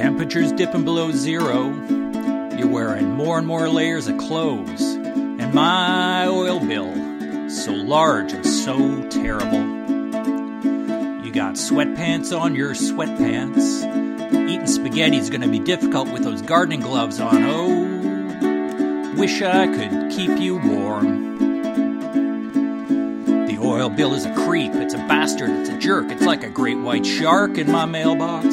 temperature's dipping below zero. You're wearing more and more layers of clothes. And my oil bill, so large and so terrible. You got sweatpants on your sweatpants. Eating spaghetti's gonna be difficult with those gardening gloves on. Oh, wish I could keep you warm. The oil bill is a creep, it's a bastard, it's a jerk. It's like a great white shark in my mailbox.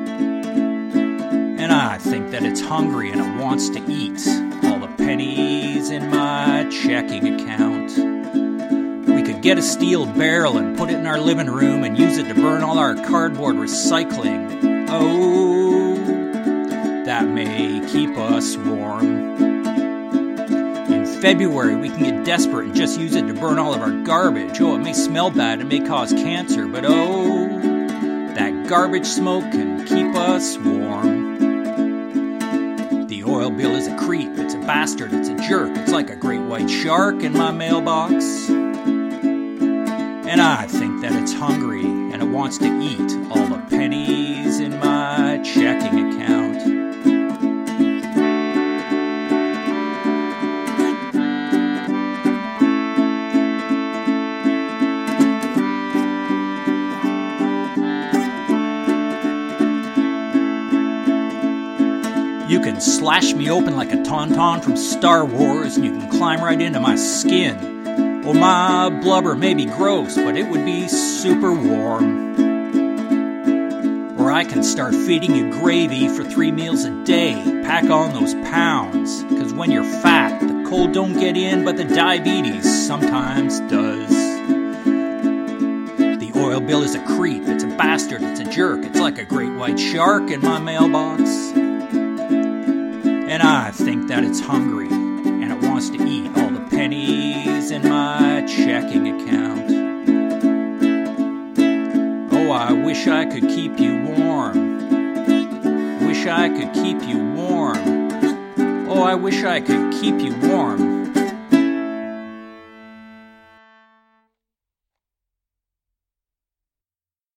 And I think that it's hungry and it wants to eat all the pennies in my checking account. We could get a steel barrel and put it in our living room and use it to burn all our cardboard recycling. Oh, that may keep us warm. In February, we can get desperate and just use it to burn all of our garbage. Oh, it may smell bad, it may cause cancer, but oh, that garbage smoke can keep us warm. The oil bill is a creep, it's a bastard, it's a jerk. It's like a great white shark in my mailbox. And I think that it's hungry and it wants to eat all the pennies in my checking account. You can slash me open like a tauntaun from Star Wars, and you can climb right into my skin. Well, my blubber may be gross, but it would be super warm. Or I can start feeding you gravy for 3 meals a day. Pack on those pounds, 'cause when you're fat, the cold don't get in, but the diabetes sometimes does. The oil bill is a creep, it's a bastard, it's a jerk. It's like a great white shark in my mailbox. And I think that it's hungry, and it wants to eat all the pennies in my checking account. Oh, I wish I could keep you warm. Wish I could keep you warm. Oh, I wish I could keep you warm.